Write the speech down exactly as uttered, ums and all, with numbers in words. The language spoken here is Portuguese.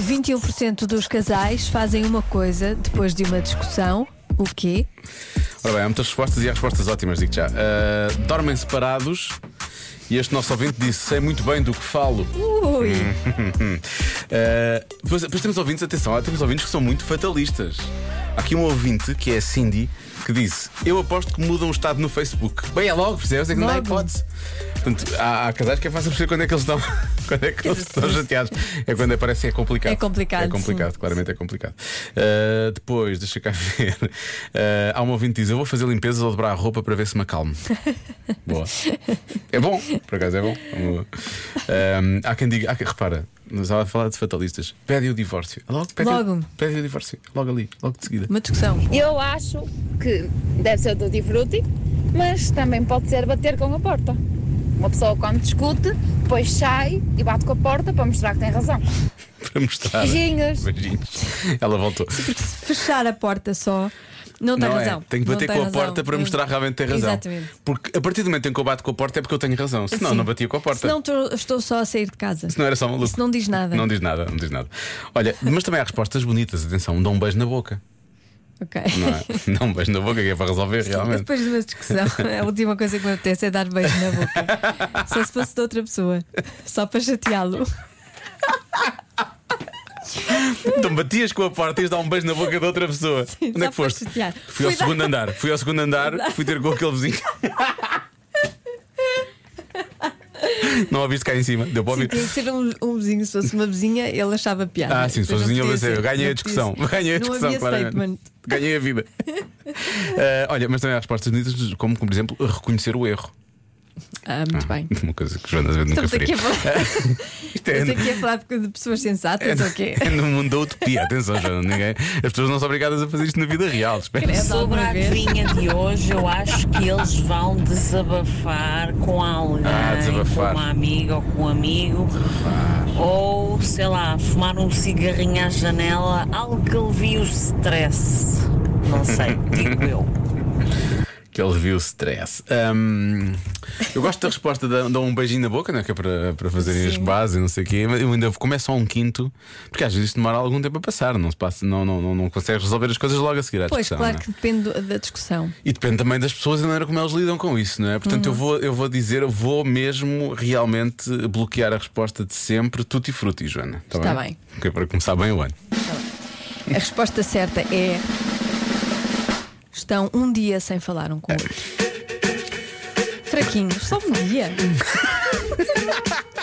vinte e um por cento dos casais fazem uma coisa depois de uma discussão. O quê? Ora bem, há muitas respostas e há respostas ótimas, digo já. Uh, dormem separados. E este nosso ouvinte disse: sei muito bem do que falo. Ui. uh, depois, depois temos ouvintes, atenção, há temos ouvintes que são muito fatalistas. Há aqui um ouvinte, que é a Cindy, que disse: eu aposto que mudam o estado no Facebook. Bem, é logo, percebes? É que não há hipótese. Portanto, há, há casais que é fácil perceber quando é que eles estão quando é que eles estão chateados. É quando aparece que é complicado. É complicado. É complicado, sim. Claramente é complicado. Uh, depois, deixa cá ver. Uh, há um ouvinte que diz: eu vou fazer limpezas ou dobrar a roupa para ver se me acalmo. Boa. É bom, por acaso é bom. Um, há quem diga, há quem, repara, nós estava a falar de fatalistas. Pede o divórcio. Logo, pede, logo. O, pede o divórcio. Logo ali, logo de seguida. Uma discussão. Eu acho que deve ser do Tutti, mas também pode ser bater com a porta. Uma pessoa quando discute, depois sai e bate com a porta para mostrar que tem razão. Para mostrar. Beijinhos. Beijinhos. Ela voltou. Sim, porque se fechar a porta só, não tem não razão. É. Tem que bater não com a razão. porta para mostrar realmente que tem razão. Exatamente. Porque a partir do momento em que eu bato com a porta é porque eu tenho razão. Senão Sim. não batia com a porta. Senão estou, estou só a sair de casa. Se não era só maluco. Isso não diz nada. Não diz nada, não diz nada. Olha, mas também há respostas bonitas. Atenção, dá um beijo na boca. Ok. Não é? Dá um beijo na boca que é para resolver. Sim, realmente. depois de uma discussão, a última coisa que me apetece é dar beijo na boca. Só se fosse de outra pessoa. Só para chateá-lo. Então batias com a porta e ias dar um beijo na boca de outra pessoa. Sim, onde é que foste? Fui Fui ao dar... segundo andar. Fui ao segundo andar, fui ter com aquele vizinho. Não ouviste cá em cima? Deu para ouvir? Sim, tinha que ser um, um vizinho. Se fosse uma vizinha, ele achava piada. Ah, sim, se fosse vizinho, eu sei, ganhei a discussão. Ganhei a discussão, não claramente. Ganhei a vida. uh, olha, mas também há respostas bonitas, como, como por exemplo, reconhecer o erro. Ah, muito ah, bem. Uma coisa que Joana nunca Estamos faria. aqui a falar, Isto é, Estamos aqui a falar de pessoas sensatas é, ou quê? é no mundo da utopia. Atenção, Joana, ninguém, as pessoas não são obrigadas a fazer isto na vida real. Espera. Sobre a adivinha de hoje, eu acho que eles vão desabafar com alguém, Ah, desabafar. com uma amiga ou com um amigo, Desabafar. ou sei lá, fumar um cigarrinho à janela, algo que alivie o stress. Não sei, digo eu. Que ele viu o stress. Um, eu gosto da resposta de dar um beijinho na boca, não é? Que é para, para fazerem as bases e não sei o quê. Mas eu ainda começo a um quinto, porque às vezes isto demora algum tempo a passar. Não se passa, não, não, não, não consegues resolver as coisas logo a seguir à Pois, discussão. claro não é? que depende do- da discussão. E depende também das pessoas e da maneira como elas lidam com isso, não é? Portanto, Uhum. eu, vou, eu vou dizer, eu vou mesmo realmente bloquear a resposta de sempre, tutti frutti, Joana. Tá Está bem? bem. Ok, para começar bem o ano. A resposta certa é: estão um dia sem falar um com o outro. Fraquinhos, só um dia.